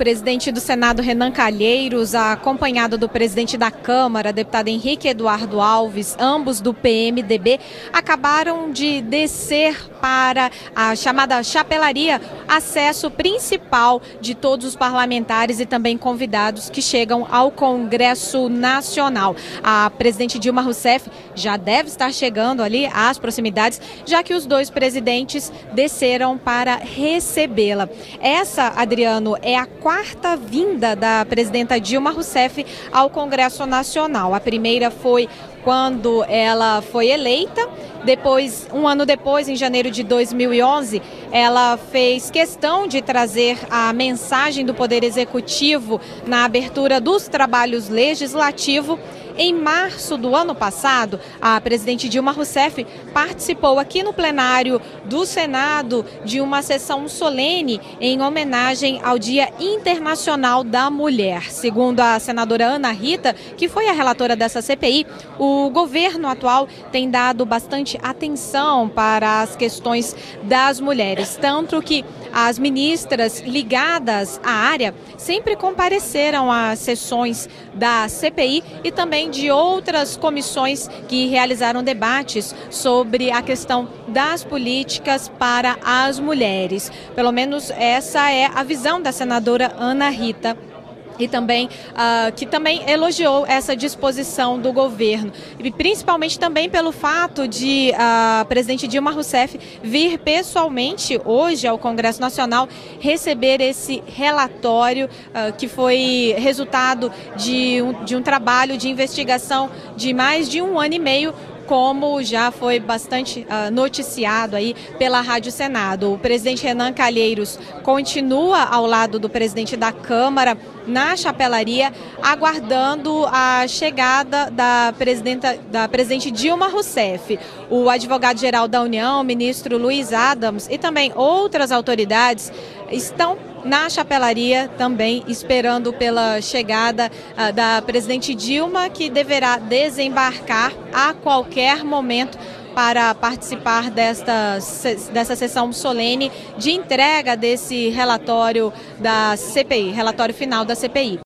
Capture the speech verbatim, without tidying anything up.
presidente do Senado, Renan Calheiros, acompanhado do presidente da Câmara, deputado Henrique Eduardo Alves, ambos do P M D B, acabaram de descer para a chamada chapelaria, acesso principal de todos os parlamentares e também convidados que chegam ao Congresso Nacional. A presidente Dilma Rousseff já deve estar chegando ali às proximidades, já que os dois presidentes desceram para recebê-la. Essa, Adriano, é a quarta vinda da presidenta Dilma Rousseff ao Congresso Nacional. A primeira foi quando ela foi eleita. Depois, um ano depois, em janeiro de dois mil e onze, ela fez questão de trazer a mensagem do Poder Executivo na abertura dos trabalhos legislativos. Em março do ano passado, a presidente Dilma Rousseff participou aqui no plenário do Senado de uma sessão solene em homenagem ao Dia Internacional da Mulher. Segundo a senadora Ana Rita, que foi a relatora dessa C P I, o governo atual tem dado bastante atenção para as questões das mulheres, tanto que as ministras ligadas à área sempre compareceram às sessões da C P I e também de outras comissões que realizaram debates sobre a questão das políticas para as mulheres. Pelo menos essa é a visão da senadora Ana Rita. E também, uh, que também elogiou essa disposição do governo, e principalmente também pelo fato de a uh, presidente Dilma Rousseff vir pessoalmente hoje ao Congresso Nacional receber esse relatório uh, que foi resultado de um, de um trabalho de investigação de mais de um ano e meio, como já foi bastante uh, noticiado aí pela Rádio Senado. O presidente Renan Calheiros continua ao lado do presidente da Câmara na chapelaria, aguardando a chegada da presidenta, da presidente Dilma Rousseff. O advogado-geral da União, o ministro Luiz Adams, e também outras autoridades estão na chapelaria também esperando pela chegada uh, da presidente Dilma, que deverá desembarcar a qualquer momento para participar desta, dessa sessão solene de entrega desse relatório da C P I, relatório final da C P I.